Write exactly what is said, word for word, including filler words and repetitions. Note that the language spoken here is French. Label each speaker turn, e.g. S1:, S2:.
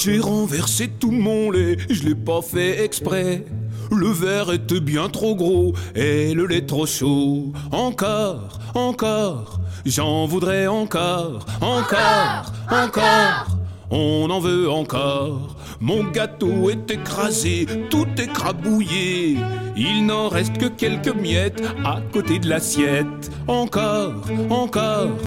S1: J'ai renversé tout mon lait, je l'ai pas fait exprès. Le verre était bien trop gros et le lait trop chaud. Encore, encore, j'en voudrais encore, encore, encore. On en veut encore. Mon gâteau est écrasé, tout écrabouillé. Il n'en reste que quelques miettes à côté de l'assiette. Encore, encore.